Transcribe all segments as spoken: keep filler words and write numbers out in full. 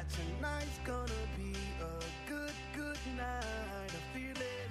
that tonight's gonna be a good, good night. I'm feeling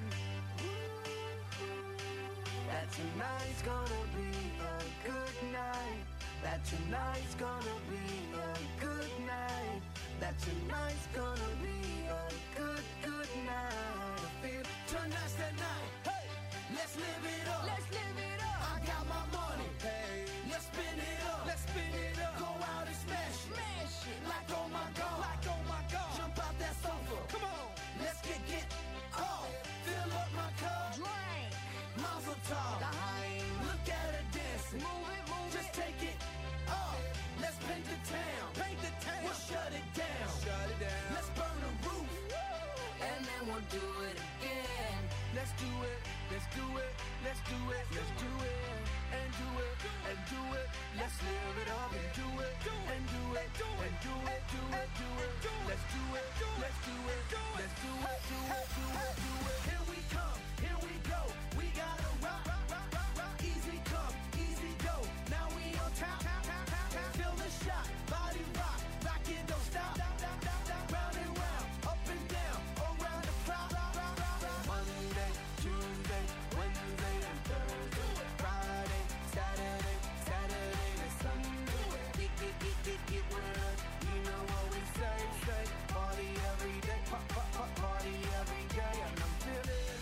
that tonight's gonna be a good night. That tonight's gonna be a good night. That tonight's gonna be a good, good night. I feel tonight's the night. Hey, let's live it up. Let's live it up. I got my money. Hey, let's spin it up. Let's spin it up. Go out and smash it. Smash it. Like oh my God. Like oh my God. Jump out that sofa. Come on. Let's get get off. Fill up my cup. Drink. Mazel tov. Look at her dancing. Move it, move it. Just take it off. Let's paint the town. Paint the town. We'll shut it down. Shut it down. Let's burn the roof. Woo. And then we'll do it again. Let's do it. Let's do it. Let's do it. Let's do it. And do it. And do it. Let's live it up and do it. And do it. And do it. Do it. Do it. Let's do it. Let's do it. Let's do it. Do it. Do it. Do it. Here we come. Here we go. We gotta rock. Easy come. Easy go. Now we on top. Feel the shot. Body rock. Rock it. Don't stop. Round and round. Up and down. Around the clock. Monday, Tuesday, Wednesday, and Thursday. Friday, Saturday, Saturday, and Sunday. Get, get, get, get, get with us. You know what we say, say. Party every day. Pop, pop, pop, party every day. And I'm feeling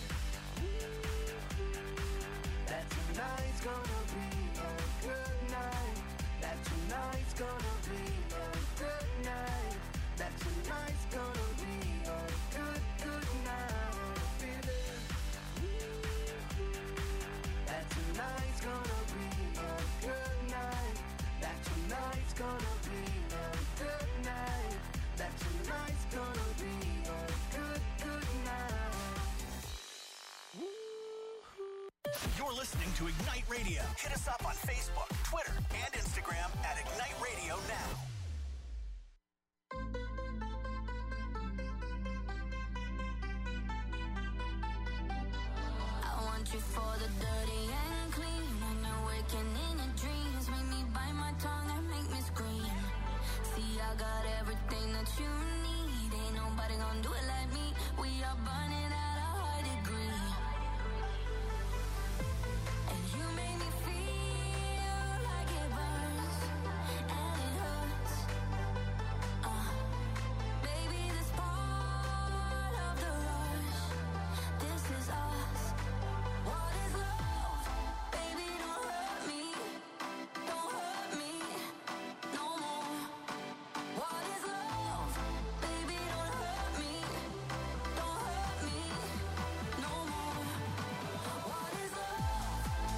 that tonight's gonna be a good night. That tonight's gonna be a good night. That tonight's gonna be a good, good night. I'm feeling that tonight's gonna be a good night. That tonight's gonna be a good night. That tonight's gonna be a good, good night. You're listening to Ignite Radio. Hit us up on Facebook, Twitter, and Instagram at Ignite Radio Now. I want you for the dirty and clean. When you're waking in your dreams, make me bite my tongue and make me scream. See, I got everything that you need. Ain't nobody gonna do it like me. We are burning at a high degree. And you make me feel like it burns and it hurts. Uh, baby, this part of the rush. This is us. What is love? Baby, don't hurt me. Don't hurt me no more. What is love? Baby, don't hurt me. Don't hurt me no more. What is love?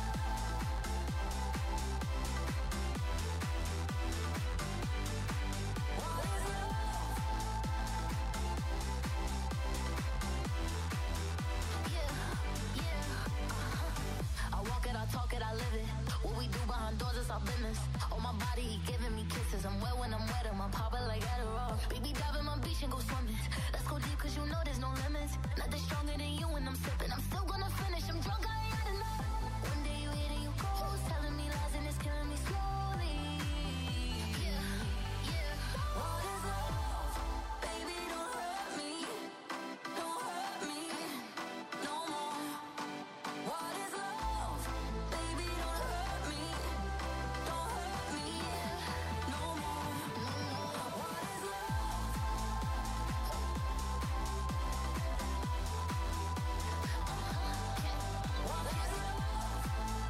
What is love? Yeah, yeah. uh-huh. I walk it, I talk it, I live it. What we do behind doors is our business. On my body, he giving me kisses. I'm wet when I'm wet, I'm popping like Adderall. Baby, dive in my beach and go swimming. Let's go deep, cause you know there's no limits. Nothing stronger than you when I'm sipping. I'm still gonna finish, I'm drunk, I ain't had enough. One day you hit and you go, telling me lies and it's killing me slowly. Yeah, yeah. What is love? Baby, don't hurt me. Don't hurt me no more. What is love? Baby, don't hurt me. Don't hurt me no more. What is love? What is love?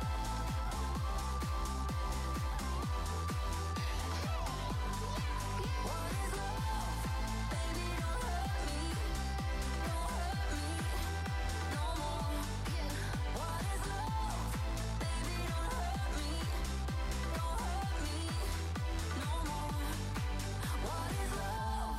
What is love? Baby, don't hurt me. Don't hurt me no more. What is love? Baby, don't hurt me. Don't hurt me no more. What is love?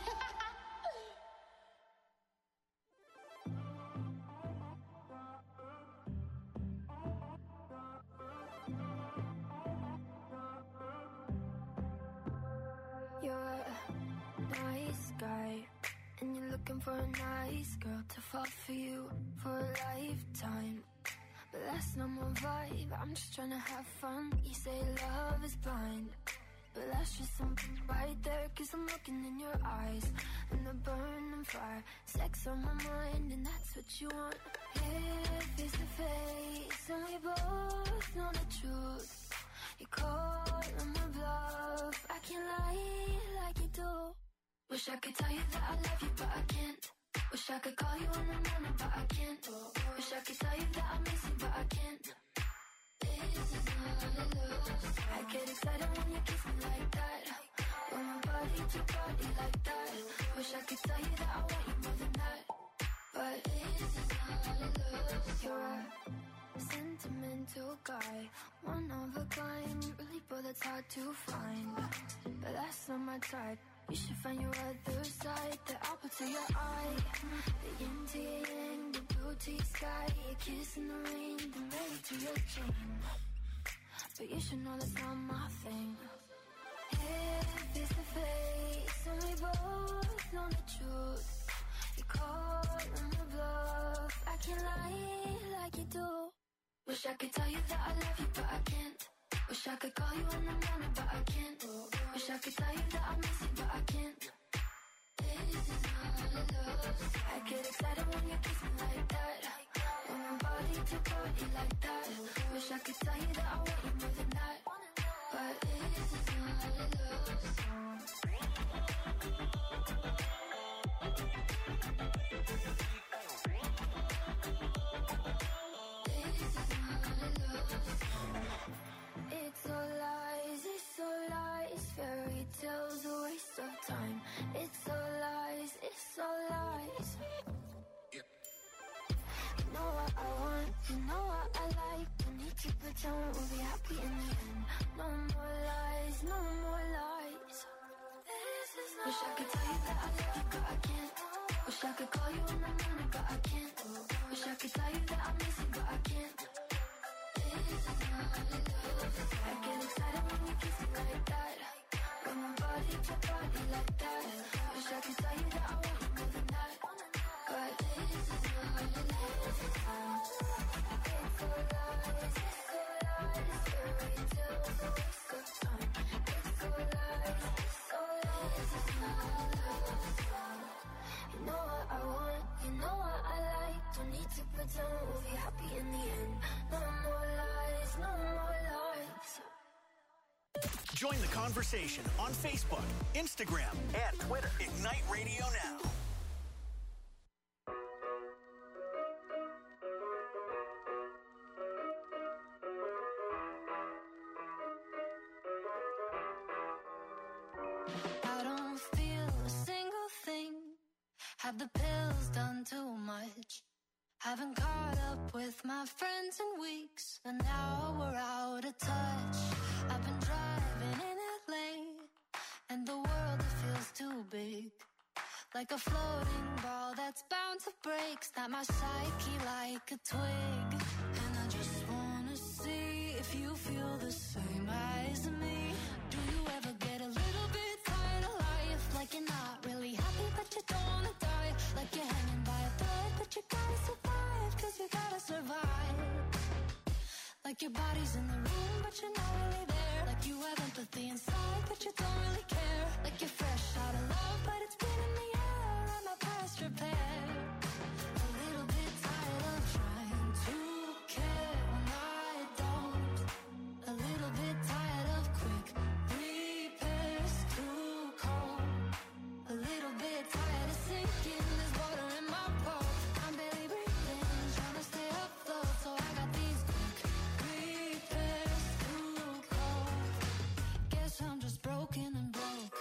You're a nice guy, and you're looking for a nice girl to fall for you for a lifetime. But that's not my vibe, I'm just trying to have fun. You say love is blind, but that's just something right there. Cause I'm looking in your your eyes and the burning fire. Sex on my mind and that's what you want. Here, face to face, and we both know the truth. You call on my bluff, I can't lie like you do. Wish I could tell you that I love you, but I can't. Wish I could call you in the morning, but I can't. Wish I could tell you that I miss you, but I can't. This is not love. I get excited when you kiss me like that. When my body to body like that. Wish I could tell you that I want you more than that. But this is not love. You're a sentimental guy, one of a kind, really, but that's hard to find. But that's not my type. You should find your other side, the apple to your eye, the yin to your yang, the blue to your sky, a kiss in the rain, the married to your chain. But you should know that's not my thing. Here, face to face, and we both know the truth. You call on the bluff, I can't lie like you do. Wish I could tell you that I love you, but I can't. Wish I could call you in the morning, but I can't. Wish I could tell you that I miss you, but I can't. This is not love. I get excited when you kiss me like that. When my body to body like that. Wish I could tell you that I want you more than that. But this is not love. It's all lies, it's all lies. Fairy tales, a waste of time. It's all lies, it's all lies. Yeah. You know what I want, you know what I like. Don't need to pretend we'll be happy in the end. No more lies, no more lies. Wish I could tell you that I love you, but I can't. Wish I could call you in the morning, but I can't. Wish I could tell you that I miss you, but I can't. I get excited when you kiss me like that. When my body to body like that. Wish I could tell you that I want you more than that. But this is not love. It's all lies, it's all lies. Fairy tales, a waste of time. It's all lies, it's all lies. It's not love. You know what I want, you know what I like. Don't need to pretend we'll be happy in the end. No more lies, no more lies. Join the conversation on Facebook, Instagram, and Twitter. Ignite Radio Now. I don't feel a single thing. Have the pills done too much? Haven't caught up with my friends in weeks, and now we're out of touch. I've been driving in L A, and the world, it feels too big. Like a floating ball that's bound to break. Snap my psyche like a twig. And I just wanna see if you feel the same as me. Do you ever get a little bit tired of life? Like you're not really happy, but you don't wanna die. Like you're hanging by a thread, but you gotta survive, cause you gotta survive. Like your body's in the room, but you're not really there. Like you have empathy inside, but you don't really care. Like you're fresh out of love, but it's been in the air. I'm not past repair. A little bit tired of trying to care when I don't. A little bit tired of quick repairs, too cold. A little bit tired of sinking. There's water in my pulse. I'm barely breathing, trying to stay afloat. So I got these quick repairs, too cold. Guess I'm just broken and broke.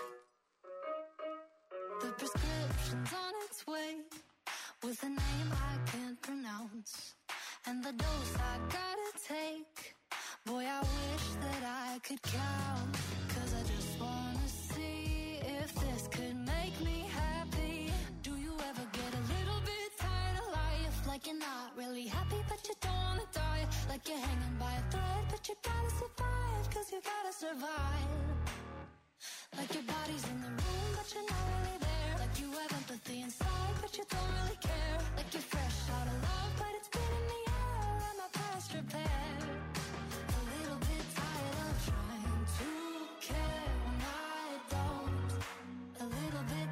The prescription's on its way, with a name I can't pronounce, and the dose I gotta take. Boy, I wish that I could count, cause I just wanna see if this could make me happy. Do you ever get a little bit tired of life? Like you're not really happy, but you don't wanna die. Like you're hanging by a thread, but you gotta survive, cause you gotta survive. Like your body's in the room, but you're not really there. Like you have empathy inside, but you don't really care. Like you're fresh out of love, but it's been in the air. I'm not past repair. A little bit tired of trying to care when I don't. A little bit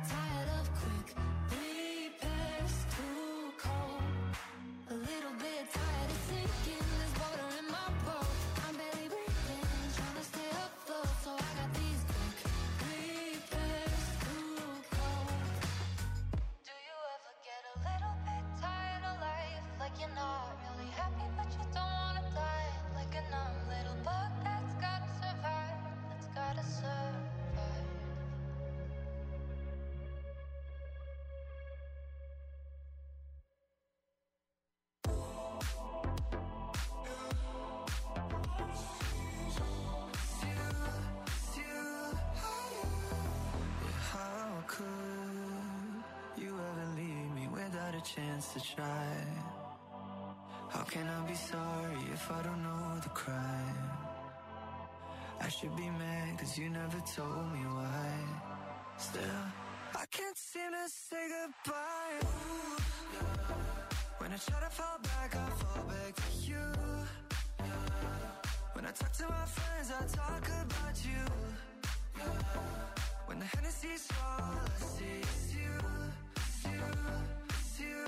chance to try. How can I be sorry if I don't know the crime? I should be mad cause you never told me why. Still, I can't seem to say goodbye. Ooh, yeah. When I try to fall back, I fall back to you. Yeah. When I talk to my friends, I talk about you. Yeah. When the Hennessy's all I see is you, it's you, it's you.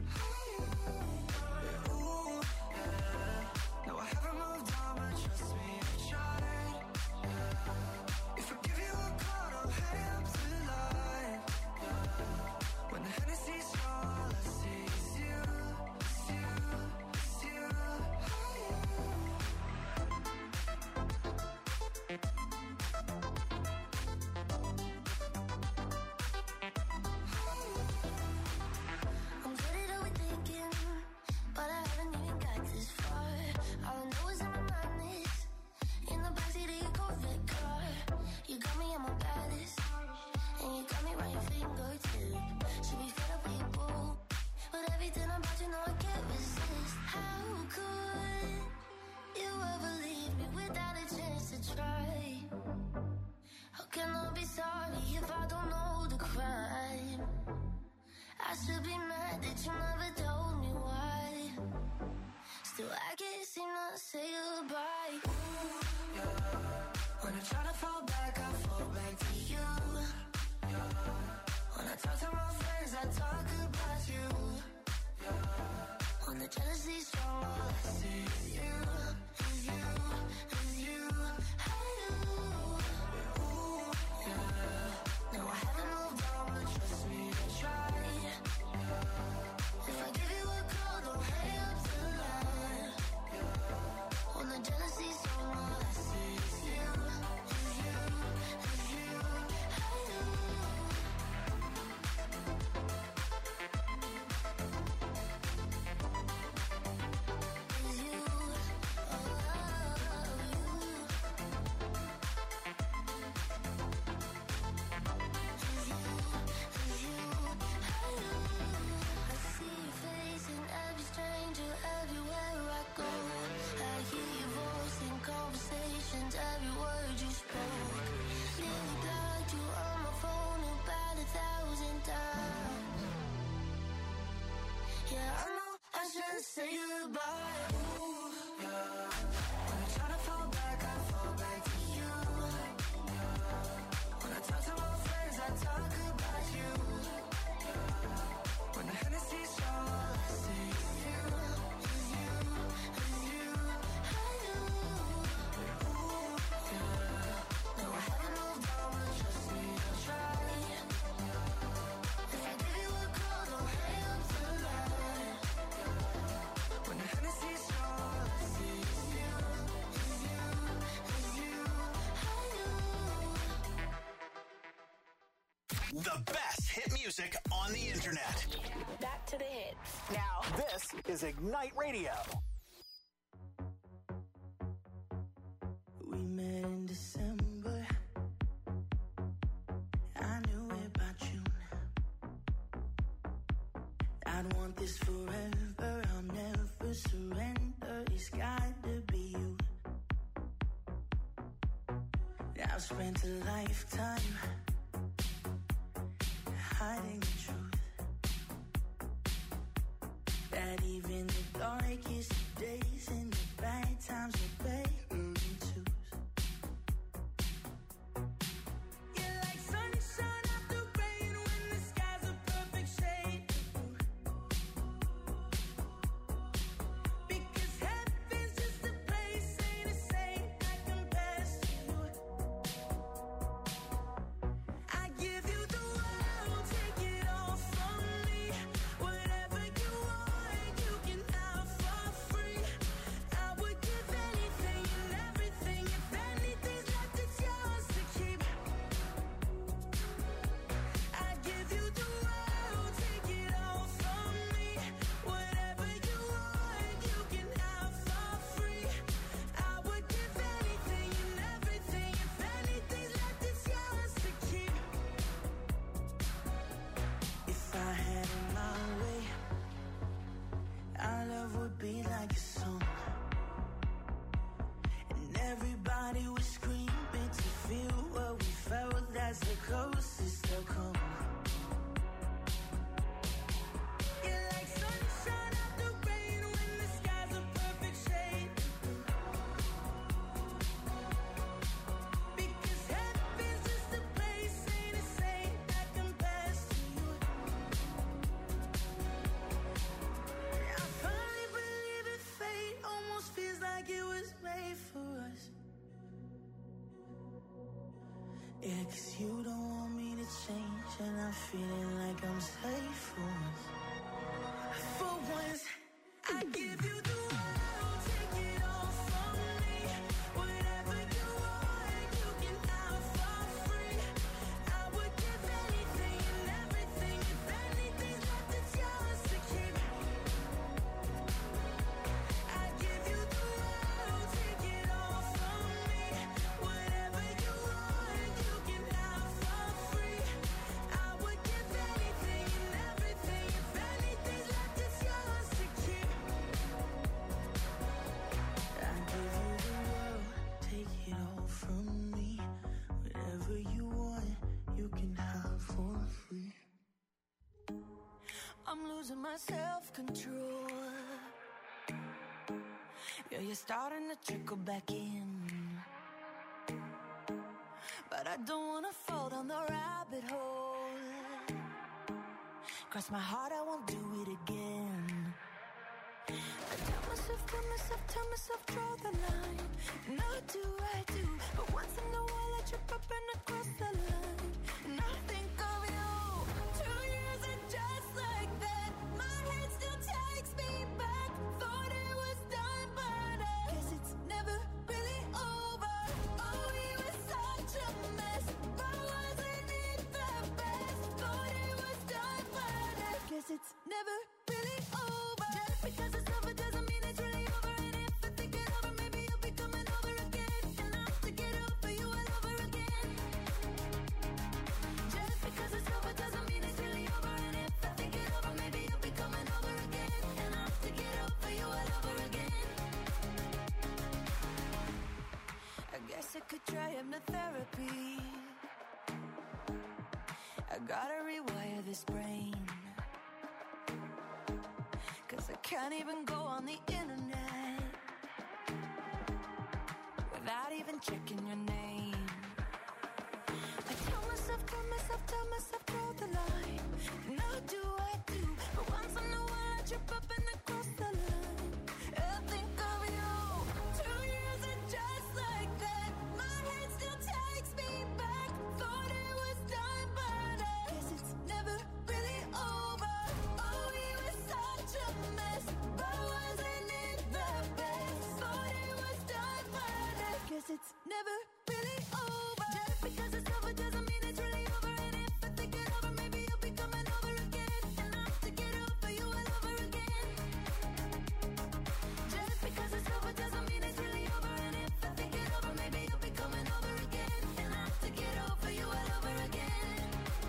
Yeah, ooh, yeah. No, I haven't moved on, but trust me, I tried. Yeah. If I give you a call, don't hang up the line. Yeah. When the Hennessy's all I see is you, it's you, it's you. I'm good at overthinking, but I haven't even got this far. All I know is in my mind is in the backseat of your Corvette car. You got me at my baddest, and you got me right your fingertip. Should be fed up with you, boo, but everything about you know I can't resist. How could you ever leave me without a chance to try? How can I be sorry if I don't know the crime? I should be mad that you never told me why. Still, I can't seem to say goodbye. Ooh, yeah. When I try to fall back, I fall back to you. Yeah. When I talk to my friends, I talk about you. Yeah. When the jealousy's strong, all I see is you, is you, is you. Hey, you. Ooh, yeah. No, I haven't moved on, but trust me, I tried. Yeah. If I give you a call, don't hang up the line. Yeah. When the jealousy's strong, all I see is you, is you, is you. Hey, you. Is you, oh, you. I see your face in every stranger, everywhere I go. I hear your voice in conversations, every word you spoke. Nearly blocked you on my phone about a thousand times. Yeah, I know I should say goodbye. Ooh, yeah. When I try to fall back, I fall back to you. Yeah. When I talk to my friends, I talk about you. When the Hennessy's all I see is you, is you, is you. Hey, you. Ooh, yeah. No, I haven't moved on, but trust me, I tried. If I give you a call, don't hang up the line. When the Hennessy's all I see is you, is you, is you. Hey, you. The best hit music on the internet. Back to the hits. Now, this is Ignite Radio. We met in December. I knew it by June. I'd want this forever. I'll never surrender. It's got to be you. I've spent a lifetime hiding the truth. That even the darkest days and the bad times are better than twos. You're like sunshine after rain when the sky's a perfect shade. Because heaven's just a place, ain't a saint that compares to you. I give you the world, take it all from me. Whatever you want, you can have for free. I would give anything. sister, come. You're like sunshine after rain when the sky's a perfect shade. Because heaven's just a place, ain't a saint that compares to you. I finally believe in fate, almost feels like it was made for us. Yeah, 'cause you don't want me to change, and I'm feeling like I'm safe for us. For once, I give you the world, take it all from me. Whatever you want, you can have for free. I would give anything and everything. If anything's left, it's yours to keep. I give you the world, take it all from me. Whatever you want, you can have for free. I would give anything and everything. If anything's left, it's yours to keep. I give you the world, take it all from me. Whatever you want, you can have for free. I'm losing my self-control. Yeah, you're starting to trickle back in. But I don't wanna fall down the rabbit hole. Cross my heart, I won't do it again. I tell myself, tell myself, tell myself, draw the line. And I do, I do. But once in a while I trip up and I cross the line. And I think of you. Two years and just like that, my head still takes me back. Thought it was done, but I guess it's never really over. Oh, we were such a mess, but wasn't it the best? Thought it was done, but I guess it's never really over. Just because it's over doesn't mean it's really over. And if I think it over, maybe you'll be coming over again. And I have to get over you all over again. Just because it's over doesn't mean it's really over. And if I think it over, maybe you'll be coming over again. And I have to get over you all over again. I guess I could try hypnotherapy. I gotta rewire this brain. 'Cause I can't even go on the internet without even checking your name. I tell myself, tell myself, tell myself, draw the line. And I do, I do. But once in a while I trip up and I cross the line. I think of you. Two years and just like that, my head still takes me back. Thought it was done, but I guess it's never really over. Oh, we were such a mess, but wasn't it the best? Thought it was done, but I guess it's never really over. Just because it's over doesn't mean it's really over. And if I think it over, maybe you'll be coming over again. And I have to get over you all over again. Just because it's over doesn't mean it's really over. And if I think it over, maybe you'll be coming over again. And I have to get over you all over again.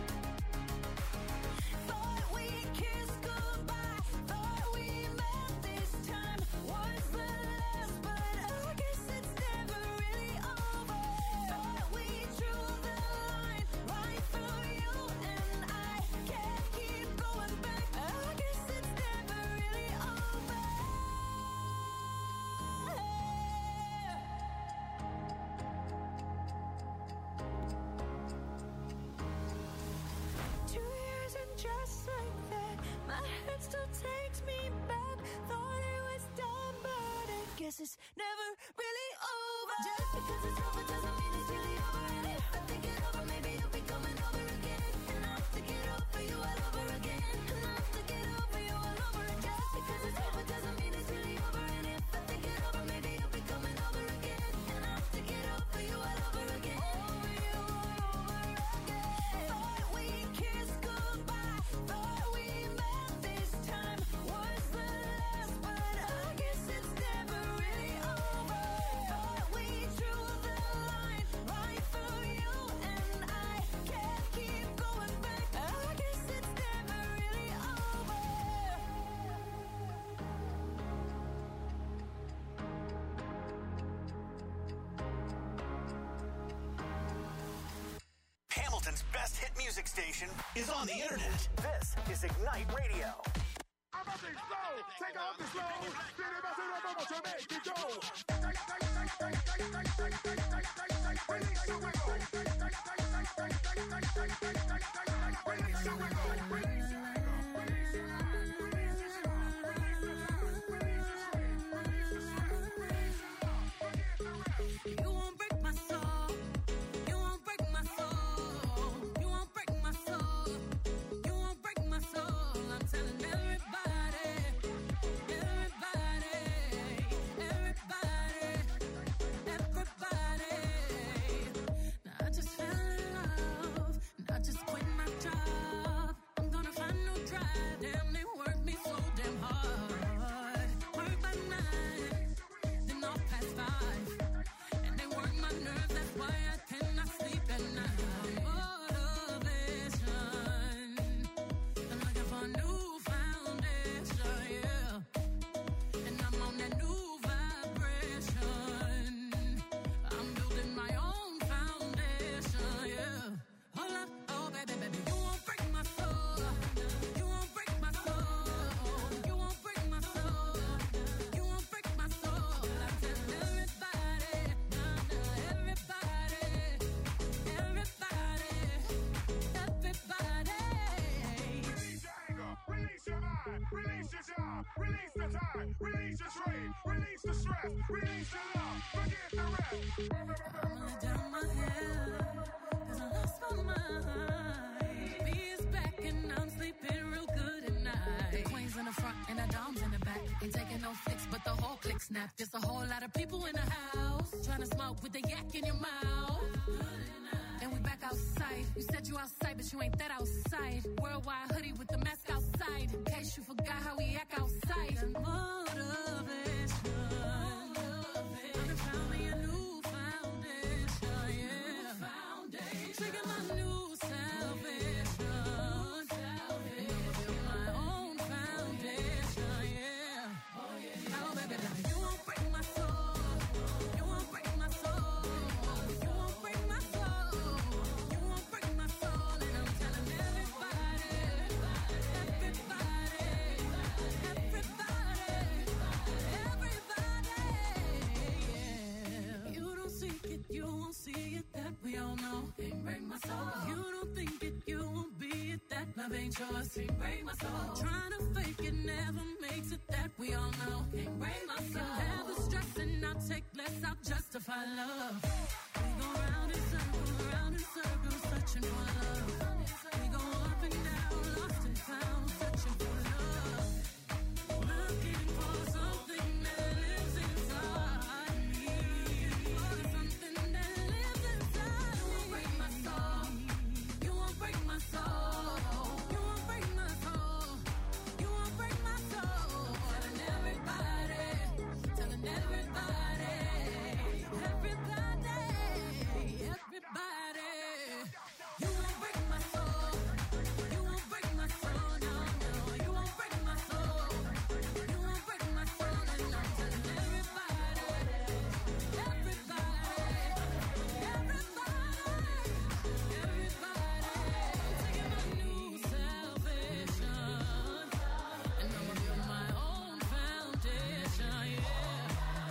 Thought we kissed goodbye, thought we met this time was the last, but I guess it's never really over. Thought we drew the line right through you and I can't keep going back. I guess it's never really over. Two years and just like that, my head still takes me back. Thought it was done, but I guess it's never really over. Just because it's over doesn't mean it's really over. And if I think it over, maybe you'll be coming over again. And I have to get over you all over again. And I have to get over you all over again. Just because it's over doesn't mean it's really over. And if I think it over, maybe you'll be coming over again. And I have to get over you all over again. Over you all over again. Thought we kissed goodbye, thought we met this time was the last, but I guess it's never really over. Thought we drew the line hit music station is on the internet. This is Ignite Radio. I'm about to explode. Take off the slow. Then about to rub up to make it go. Release your wiggle. Release your wiggle. Snap. There's a whole lot of people in the house trying to smoke with the yak in your mouth. And we back outside. You said you outside, but you ain't that outside. Worldwide hoodie with the mask outside. In case you forgot how we act outside. Motivation. I found me a new foundation. Yeah. Foundation. Trigger my new salvation. And I'ma build my own foundation. Yeah. Oh yeah. Oh baby, baby. You won't break my soul. You won't break my soul. You won't break my soul. You won't break my soul. And I'm telling everybody, everybody, everybody, everybody. Yeah. You don't seek it, you won't see it. That we all know. Can't break my soul. You don't think it, you won't be it. That love ain't yours. Can't break my soul. Trying to fake it never makes it. That we all know. Can't break my soul. Never stressing, I'll take less. I'll justify love. We go round in circles, round in circles, searching for love. We go up and down, lost and found, searching for love. Looking for something that lives inside me. For something that lives inside me. You won't break my soul. You won't break my soul. You won't break my soul. You won't break my soul. Telling everybody, telling everybody, everybody, everybody. You won't break my soul. You won't break my soul. No, no. You won't break my soul. You won't break my soul. And I'm telling everybody, everybody, everybody, everybody. Taking my new salvation. And I'ma build my own foundation. Yeah.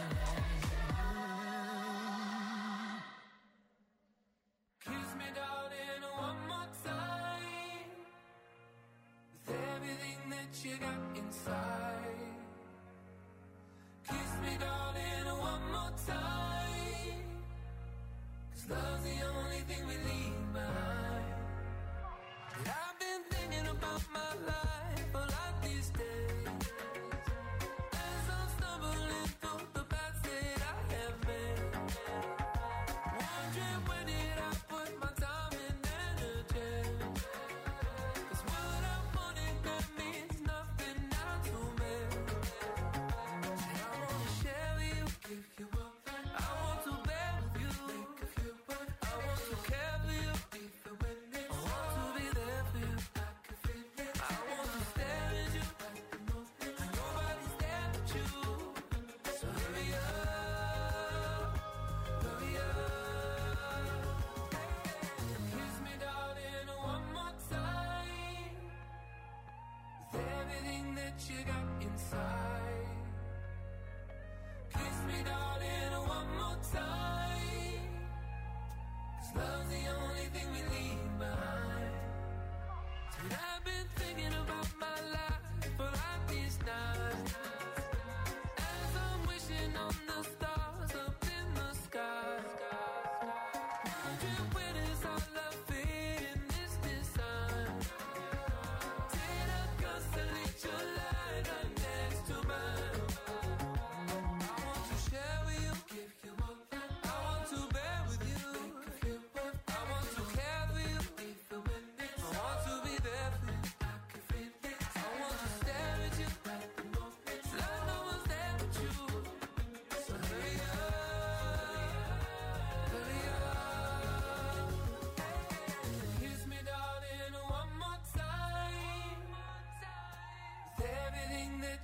Kiss me, darling, one more time. With everything that you got inside. Kiss me, darling, one more time. 'Cause love's the only thing we leave behind. And I've been thinking about my life a lot these days. As I'm stumbling through the paths that I have made. Wondering where did I put my time and energy? 'Cause what I wanted that means nothing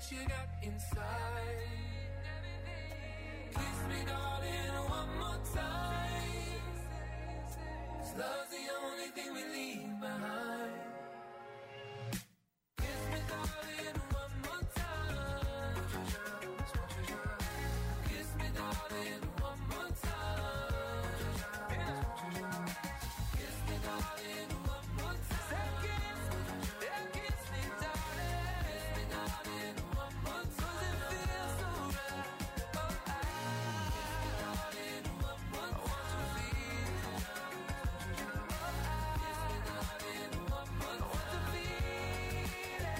you got inside. Kiss me, darling, one more time. 'Cause love's the only thing we leave behind. Kiss me, darling, one more time. Kiss me, darling, one more time. Kiss me, darling, one more time. Say kiss, yeah, kiss me, darling. Kiss me, darling, one more time. 'Cause it feels so right. Oh, I, kiss me, darling, one more time. I want to feel. Oh, I, kiss me, darling, one more time. I want to feel it.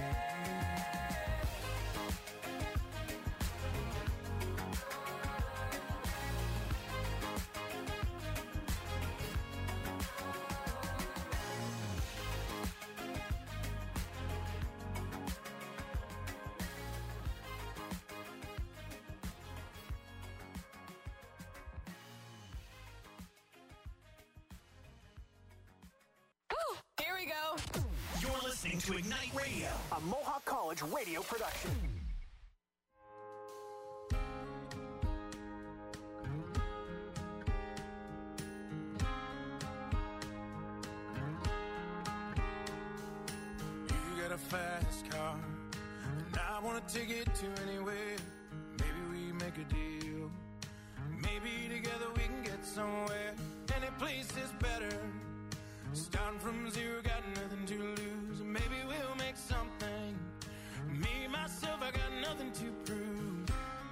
Here we go. You're listening to Ignite Radio, a Mohawk College radio production. You got a fast car, and I wanna take it to anywhere. Maybe we make a deal. Maybe together we can get somewhere. Any place is better. Starting from zero, got nothing to lose. Maybe we'll make something. Me, myself, I got nothing to prove.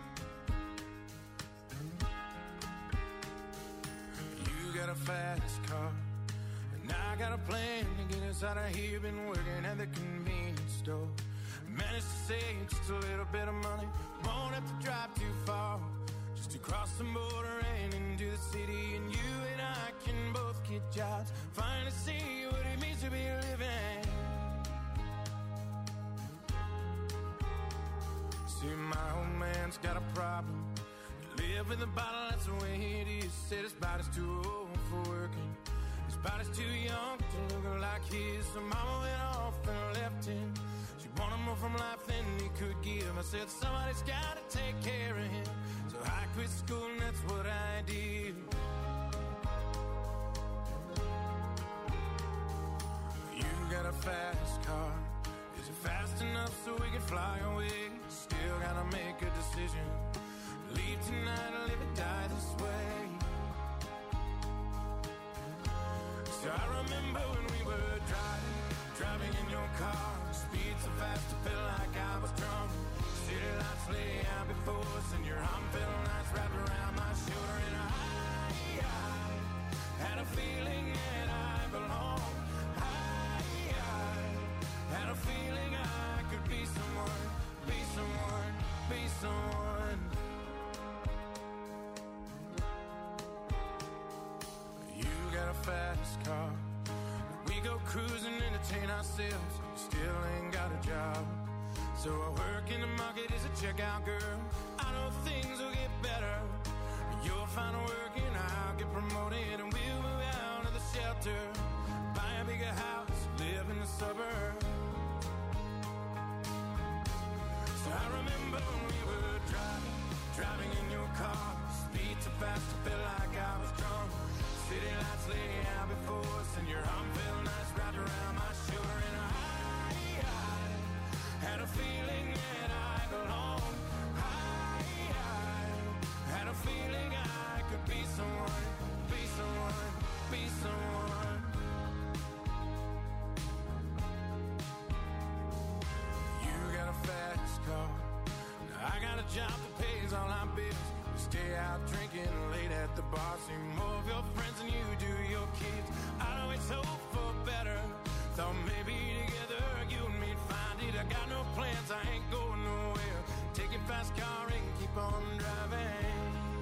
You got a fast car, and I got a plan to get us out of here. Been working at the convenience store. Managed to save just a little bit of money. Won't have to drive too far, just to cross the border and into the city. And you and I can both get jobs, finally see what it means to be living. See, my old man's got a problem. You live with a bottle, that's the way it is. Said his body's too old for working. His body's too young to look like his. So mama went off and left him. She wanted more from life than he could give. I said somebody's gotta take care of him. So I quit school and that's what I did. You got a fast car. Is it fast enough so we can fly away? Still gotta make a decision. Leave tonight or live or die this way. So I remember when we were driving, driving in your car. Speed so fast I felt like I was drunk. City lights lay out before us and your arm felt nice wrapped around my shoulder. And I, I had a feeling that I belonged. I, I had a feeling I could be someone, be someone, be someone. You got a fast car. We go cruising, entertain ourselves. Still ain't got a job. So I work in the market as a checkout girl. I know things will get better. You'll find work and I'll get promoted. And we'll move out of the shelter, buy a bigger house, live in the suburbs. So I remember when we were driving, driving in your car. Speed so fast I felt like I was drunk. City lights lay out before us and your arm felt nice wrapped around my shoulder. And I, I had a feeling that I belonged. I, I had a feeling I could be someone, be someone, be someone. You got a fast car. Now I got a job that pays all our bills. We stay out drinking late at the bar. See more of your friends than you do your kids. I always hope for better. Thought maybe together you and me'd find it. I got no plans, I ain't going nowhere. Take your fast car and keep on driving.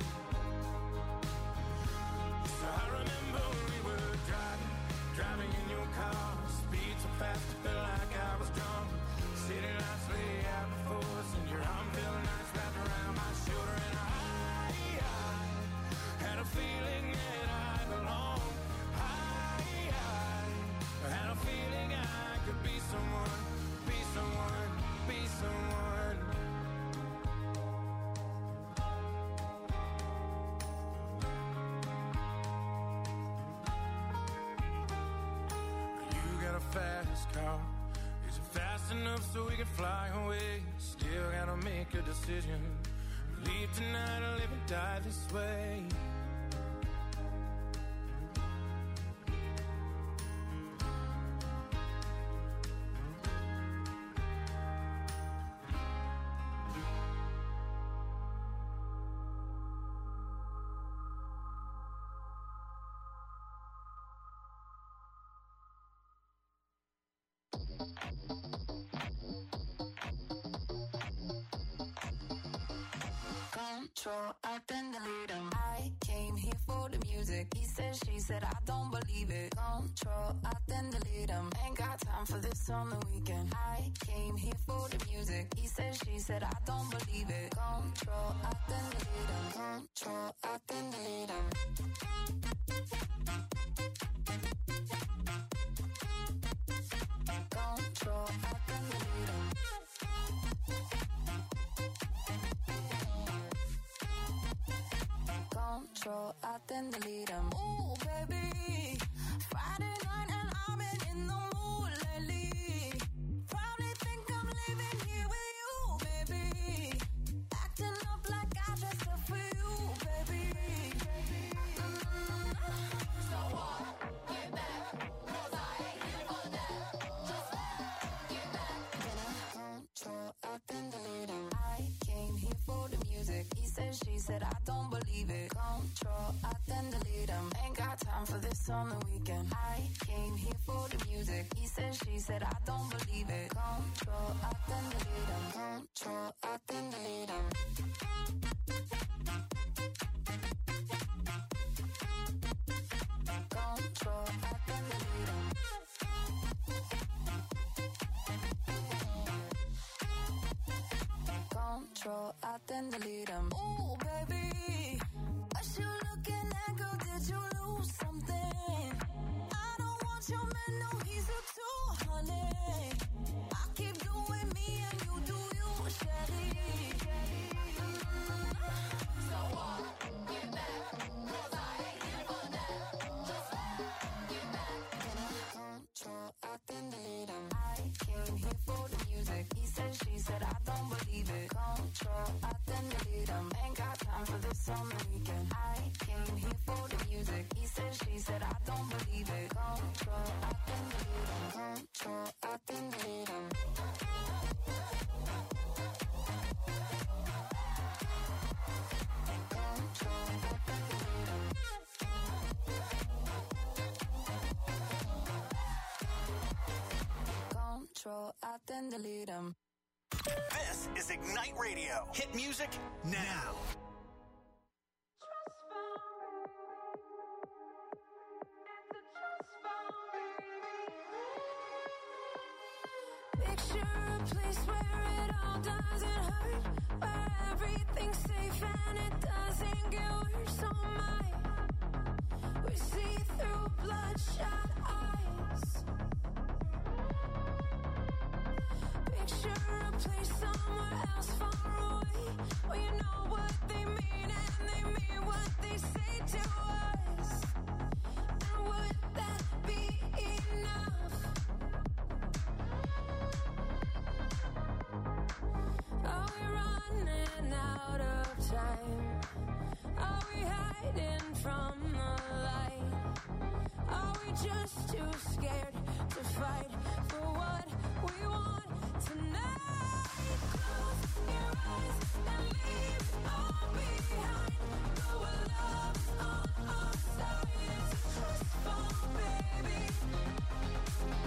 So I remember when we were driving, driving in your car. Speed so fast I felt like I was drunk. City lights lay out before us and your arm felt nice wrapped around my shoulder. And I, I had a feeling that I belonged. I, I fast car. Is it fast enough so we can fly away? Still gotta make a decision. Leave tonight or live and die this way. Control, I then delete him. I came here for the music. He said, she said, I don't believe it. Control, I then delete him. Ain't got time for this on the weekend. I came here for the music. He said, she said, I don't believe it. Control, I then delete him. Control, I then delete him. Control, I then delete him. Control, I then delete him. Ooh, baby, Friday night and I've been in the mood lately. Probably think I'm living here with you, baby. Acting up like I dressed up for you, baby. Mm-hmm. So what? Get back, 'cause I ain't here for that. Just get back. Then I control, I then delete him. I came here for the music. He said, she said, I don't believe it. Control, I then delete him. Ain't got time for this on the weekend. I came here for the music. He said, she said, I don't believe it. Control, I then delete him. Control, I then delete him. Control, I then delete him. Control, I then delete him. Ooh, baby, what you looking at, girl? Did you lose something? I don't want your man, no, he's a two honey. I keep doing me and you do you, Shelly. Mm-hmm. So what? Get back, 'cause I ain't here for that. Just get back. Then I control, I then delete him. I came here for the music. He said, she said, I don't believe it. Control, I then delete him. Ain't got time for this on the weekend. I came here for the music. He said, she said, I don't believe it. Control, I then delete him. Control, I then delete him. Control, I then delete him. This is Ignite Radio. Hit music now. Picture a place where it all doesn't hurt, where everything's safe and it doesn't get worse. Oh my, we see through bloodshot eyes. Picture a place somewhere else far away, where you know what they mean and they mean what they say to us. And would that be enough? Are we running out of time? Are we hiding from the light? Are we just too scared to fight for what we want tonight? Close your eyes and leave it all behind. Know our love's on our side. It's a trust fund, baby.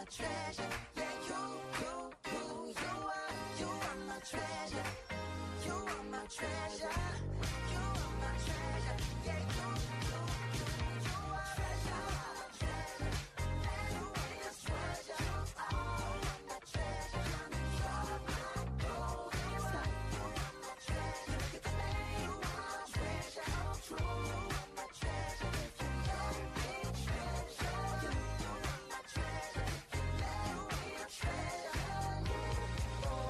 treasure. Yeah, you, you, you, you are, you are my treasure. You are my treasure. You are my treasure. Yeah, you, you, you, you are treasure. Treasure. You are my treasure. You are my treasure. You are my gold. You are my treasure. You are my treasure. True. You are my treasure. If you let me treasure you, you are my treasure. If you let me treasure you, oh, oh.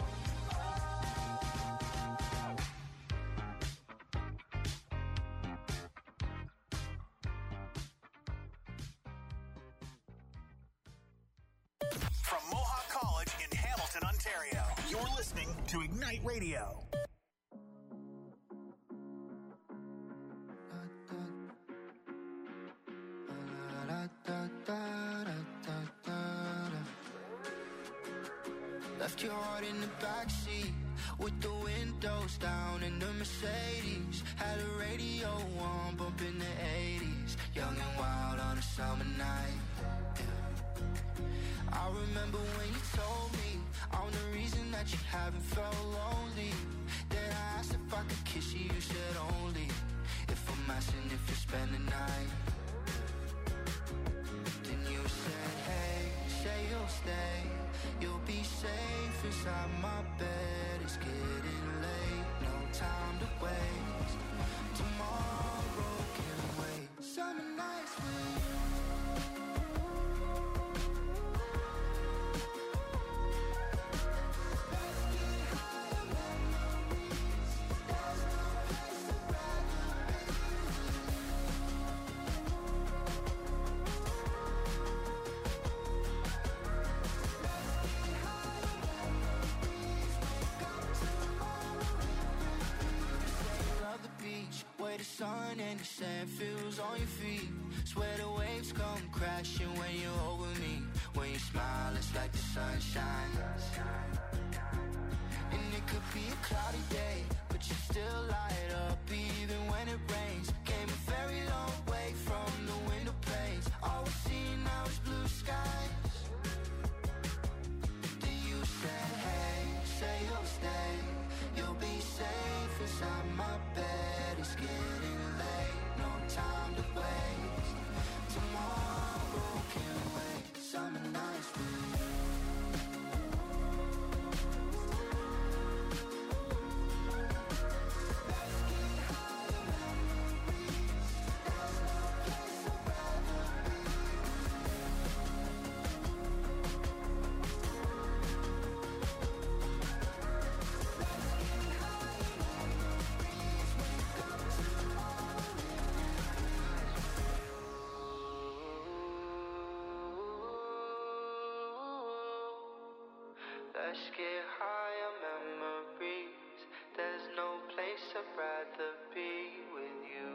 From Mohawk College in Hamilton, Ontario, you're listening to Ignite Radio. Left your heart in the backseat with the windows down in the Mercedes. Had a radio on, bumping the eighties. Young and wild on a summer night. Yeah. I remember when you told me I'm the reason that you haven't felt lonely. Then I asked if I could kiss you, you said only if I'm asking if you spend the night. Then you said, hey, say you'll stay. You'll be safe inside my bed. It's getting late, no time to waste. Tomorrow can wait. Summer nights with you. Let's get higher memories. There's no place I'd rather be with you. Where the sun and the sand feels on your feet. Swear the waves come crashing when you're over me. When you smile, it's like the sun shines. And it could be a cloudy day, but you still light up even when it rains. Came a very long way from the window panes. All we see now is blue skies. Then you said, hey, say you'll stay. You'll be safe inside my bed. It's getting late, no time to waste. Tomorrow can wait. Summer nights with you. Let's get higher memories. There's no place I'd rather be with you. Let's get higher memories. Wake up tomorrow. Let's get higher memories. There's no place I'd rather be with you.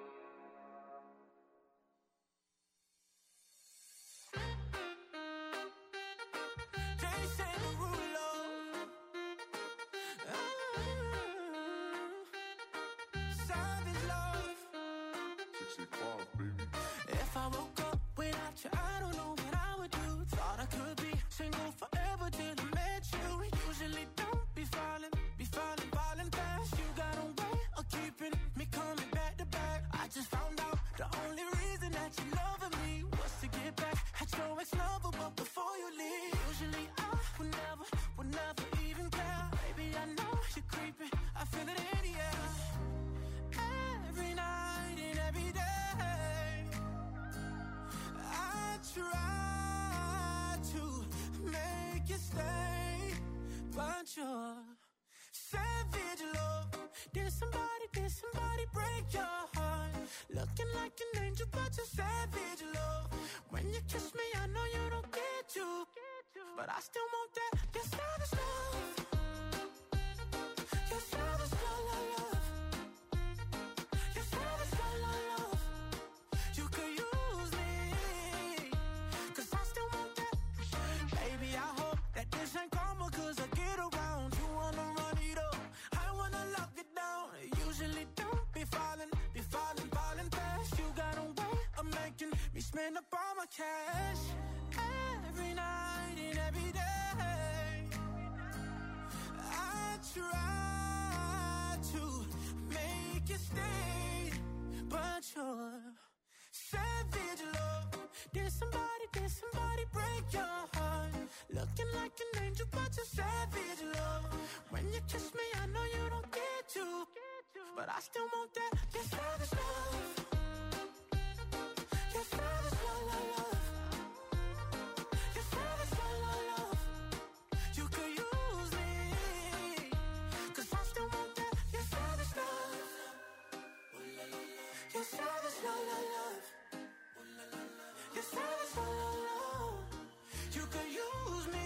Jason Derulo. Ah, savage love. sixty-five, baby. If I woke up without you, I don't know what I would do. Thought I could be single forever till I met you. Usually don't be falling, be falling, falling fast. You got a way of keeping me coming back to back. I just found out the only reason that you loving me was to get back at your ex-lover, but before you leave, usually I would never, would never even care. Baby, I know you're creeping, I feel it in the air. Every night and every day, I try to make you stay, but you're savage love. Did somebody, did somebody break your heart? Looking like an angel, but you're savage love. When you kiss me, I know you don't get to, but I still want that. Your savage love. Your savage love, love, love. Your savage love, love, love. You could use me, 'cause I still want that. Baby, I hope that this ain't karma, 'cause I get around. You wanna run it up, I wanna lock it down. Usually don't be falling, be falling, falling fast. You got a way of making me spend up all my cash. every night and every day. I try to make you stay, but you're savage love. Did somebody, did somebody break your heart? Looking like an angel, but you're savage love. When you kiss me, I know you don't get to, but I still want that. You're savage love. You're savage love, love, love. You're savage love, love, love. You could use me, 'cause I still want that. You're savage love. You're savage love, love, love. You're savage love, love, love. You could use me,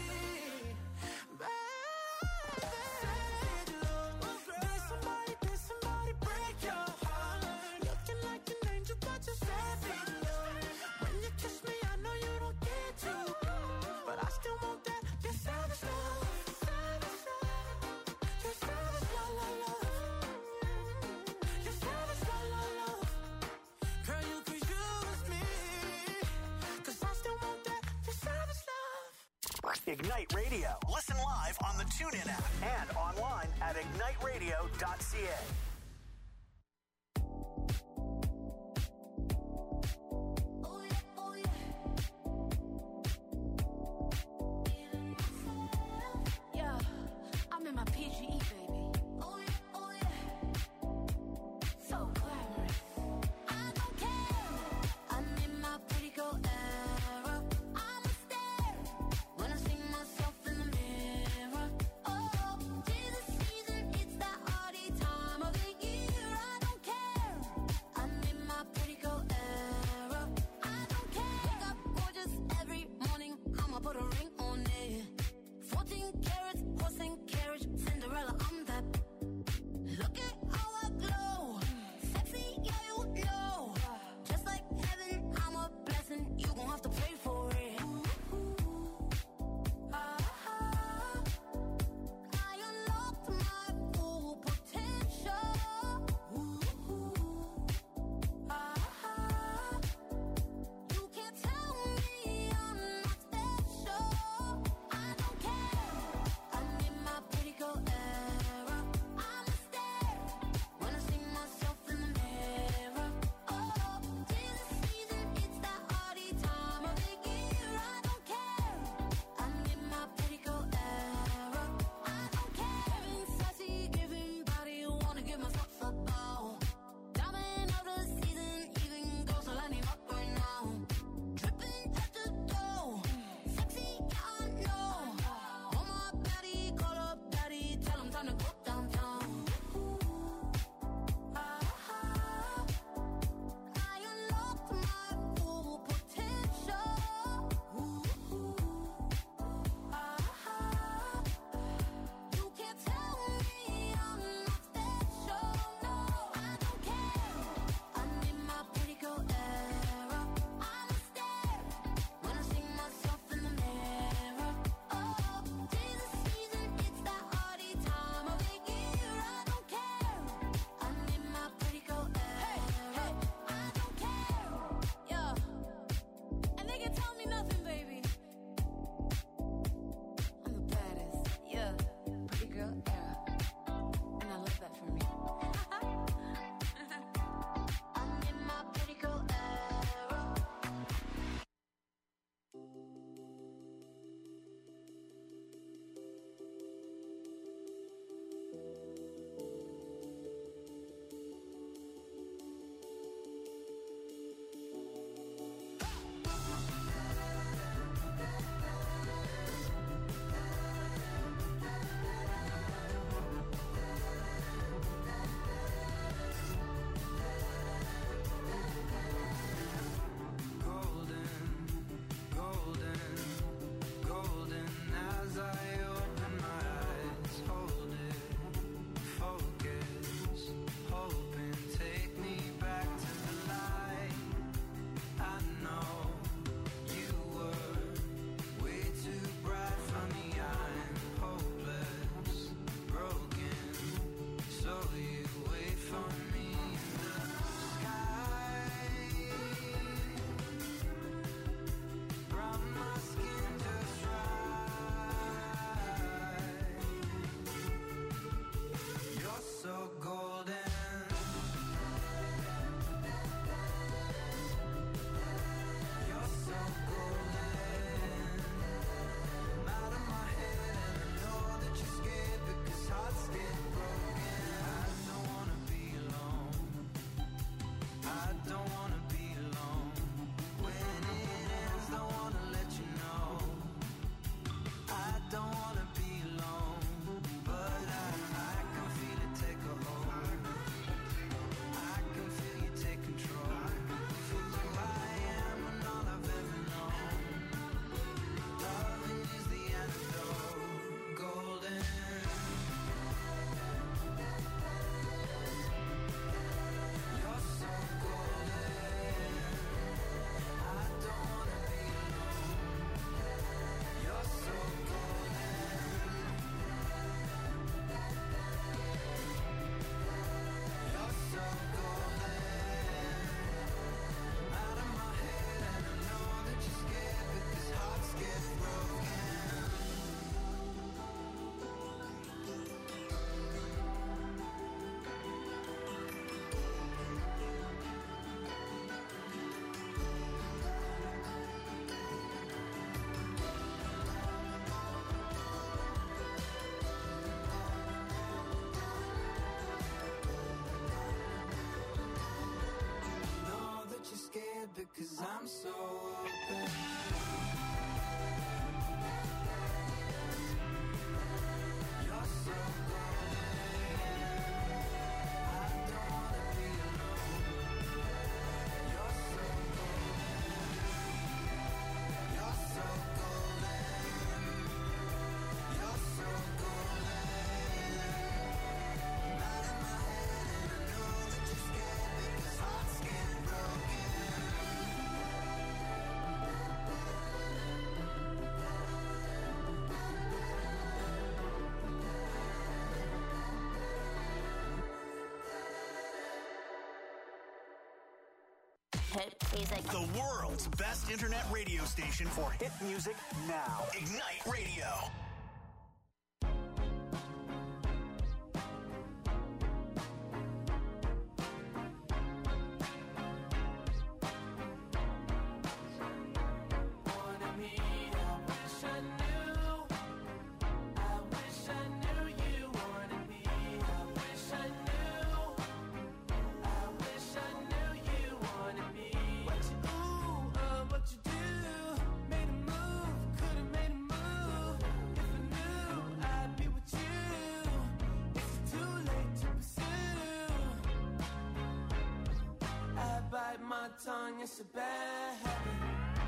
baby. Savage love. Did somebody, did somebody break your heart? Looking like an angel, but you're savage love. When you kiss me, I know you don't get to, but I still want that. You're savage love. Savage love. You're savage love, love, love. You're savage love, love, love. Girl, you could use me, 'cause I still want that. You're savage love. Ignite Radio. Listen live on the TuneIn app and online at ignite radio dot c a. Yeah, I'm in my P G E, baby. Oh yeah, oh yeah. So glamorous. I don't care. I'm in my pretty girl era. I'm a stare when I see myself in the mirror. Oh, tis the season, it's that hardy time of the year. I don't care. I'm in my pretty girl era. I don't care. Wake up gorgeous every morning. I'ma put a ring on it. fourteen carats, horse and carriage, Cinderella, I'm 'cause I'm so open. You're so The world's best internet radio station for hit music now. Ignite Radio. Tongue, it's a bad habit.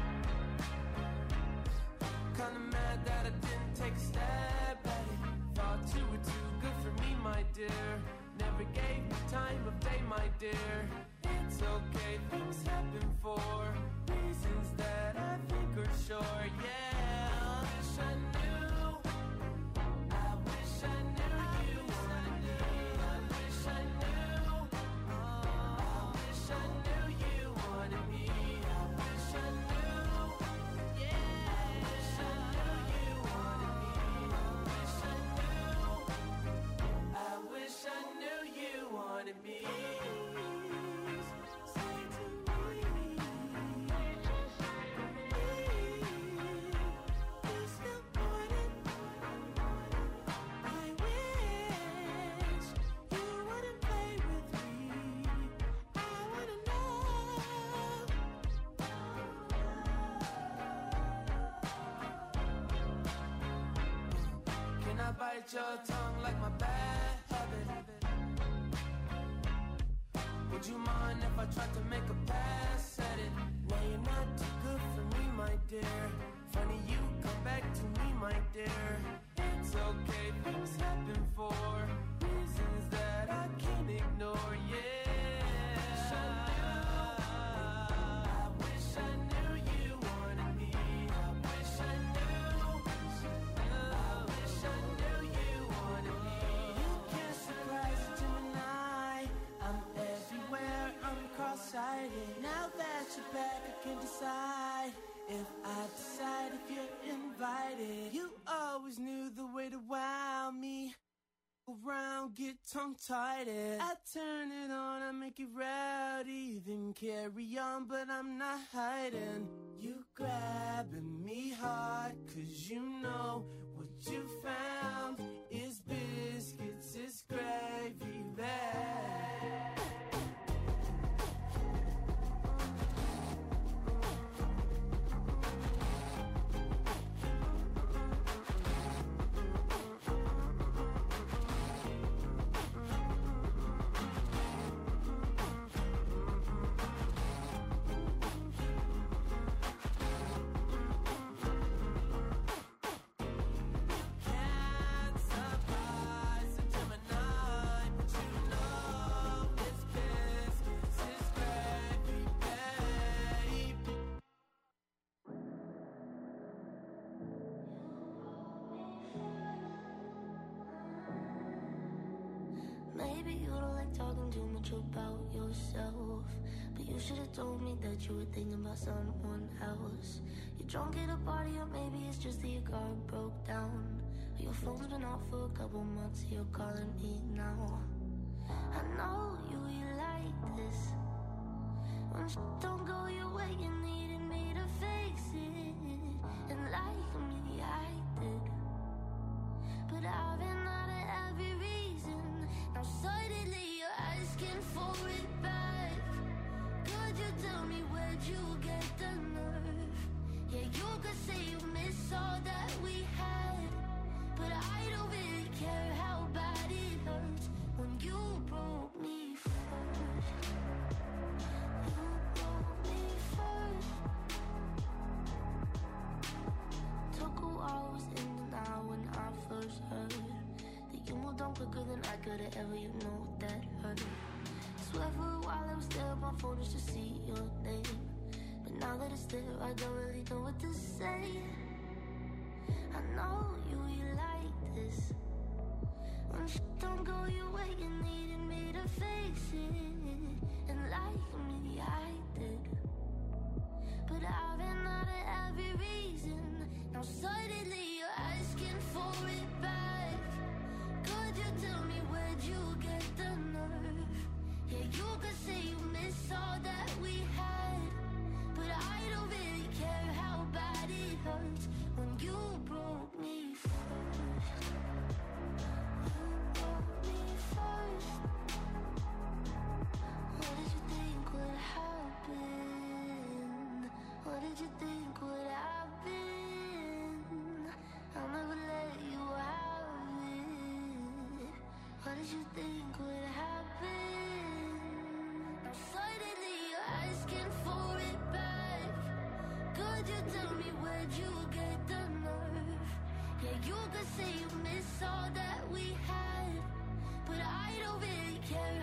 Kinda mad that I didn't take a stab at it. Thought you were too good for me, my dear. Never gave me time of day, my dear. It's okay, things happen for reasons that I think are sure, yeah. I wish I knew. I wish I knew you. I wish I knew. I wish I knew you wanted me. I wish I knew. Yeah. I wish I knew you wanted me. I wish I knew. I wish I knew you wanted me. Bite your tongue like my bad habit. Would you mind if I tried to make a pass at it? Now you're not too good for me, my dear. Funny you come back to me, my dear. It's okay, things happen for reasons that I can't ignore, yeah. Now that you're back, I can decide if I decide if you're invited. You always knew the way to wow me. Around, get tongue-tied. I turn it on, I make it rowdy, then carry on, but I'm not hiding. You grabbing me hard, cause you know what you found is biscuits, is gravy bag. Maybe you don't like talking too much about yourself, but you should have told me that you were thinking about someone else. You're drunk at a party, or maybe it's just that your car broke down. Your phone's been off for a couple months, you're calling me now. I know you, you like this. When shit don't go your way, you needed me to fix it. And like me, I did. But I've been out of every reason. Now suddenly you're asking for it back. Could you tell me where'd you get the nerve? Yeah, you could say you miss all that we had, but I don't really care how bad it hurts when you broke me first. You broke me first. Took a while, was in denial when I first heard that you moved on quicker than I could have ever, you know that hurt. Swear for a while I was there on my phone just to see your name, but now that it's there I don't really know what to say. I know you, you like this. When shit don't go your way, you needed me to fix it, and like me I did, but I've been out of every reason. Now suddenly you're asking for it back. Could you tell me where'd you get the nerve? Yeah, you could say you miss all that we had, but I don't really care how bad it hurts when you broke me first. You broke me first. What did you think would happen? What did you think would happen? I'll never let you have it. What did you think would happen? Now suddenly you're asking for it back. Could you tell me where'd you get the nerve? Yeah, you could say you miss all that we had, but I don't really care